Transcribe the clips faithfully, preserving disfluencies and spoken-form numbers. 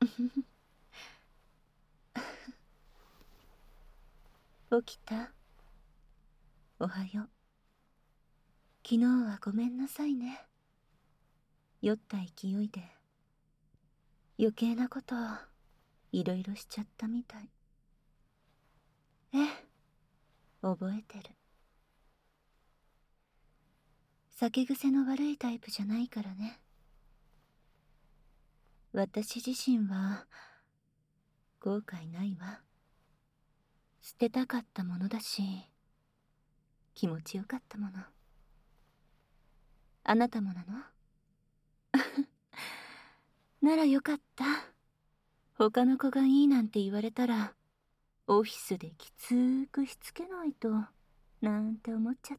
起きた？おはよう。昨日はごめんなさいね。酔った勢いで余計なことをいろいろしちゃったみたい。ええ、覚えてる。酒癖の悪いタイプじゃないからね。私自身は後悔ないわ。捨てたかったものだし、気持ちよかったもの。あなたもなの？ならよかった。他の子がいいなんて言われたらオフィスできつーくしつけないとなんて思っちゃった。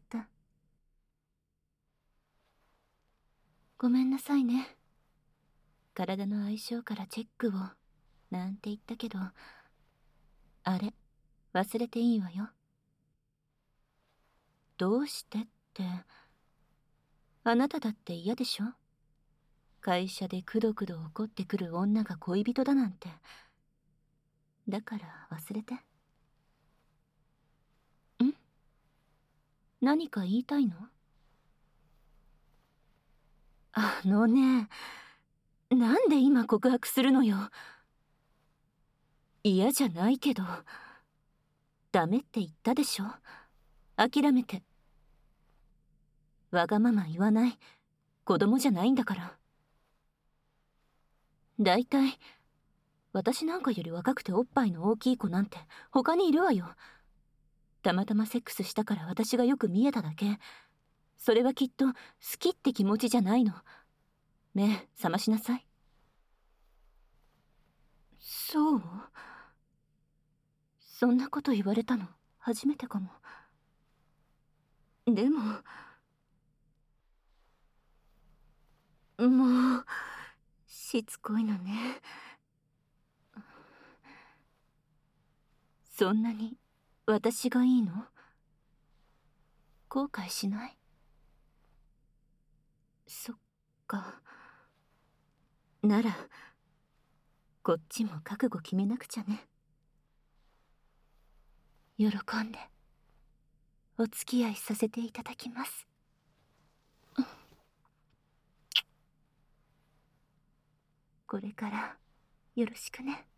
ごめんなさいね。体の相性からチェックをなんて言ったけど、あれ忘れていいわよ。どうしてって、あなただって嫌でしょ？会社でくどくど怒ってくる女が恋人だなんて。だから忘れて。ん？何か言いたいの？あのね、なんで今告白するのよ。嫌じゃないけど、ダメって言ったでしょ。諦めて。わがまま言わない。子供じゃないんだから。だいたい私なんかより若くておっぱいの大きい子なんて他にいるわよ。たまたまセックスしたから私がよく見えただけ。それはきっと好きって気持ちじゃないの。目覚ましなさい。そう？そんなこと言われたの初めてかも。でももうしつこいのね。そんなに私がいいの？後悔しない？そっか。ならこっちも覚悟決めなくちゃね。喜んでお付き合いさせていただきます。これからよろしくね。